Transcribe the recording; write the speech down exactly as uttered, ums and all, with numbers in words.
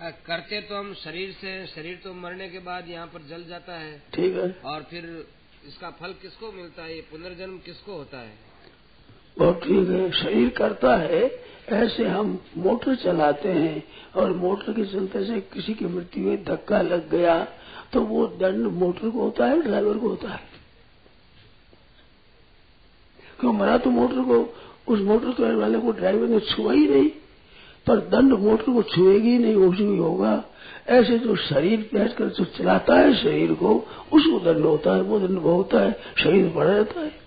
करते तो हम शरीर से, शरीर तो मरने के बाद यहाँ पर जल जाता है, ठीक है, और फिर इसका फल किसको मिलता है? ये पुनर्जन्म किसको होता है? बहुत ठीक है, शरीर करता है। ऐसे हम मोटर चलाते हैं और मोटर के चलते से किसी की मृत्यु में धक्का लग गया तो वो दंड मोटर को होता है, ड्राइवर को होता है? क्यों मरा तो मोटर को, उस मोटर चलाने वाले को ड्राइवर ने छुआ ही नहीं, पर दंड मोटर को छुएगी नहीं, उसी ही होगा। ऐसे जो शरीर बैठ कर जो चलाता है शरीर को, उसको दंड होता है, वो दंड भोगता है, शरीर पड़ा रहता है।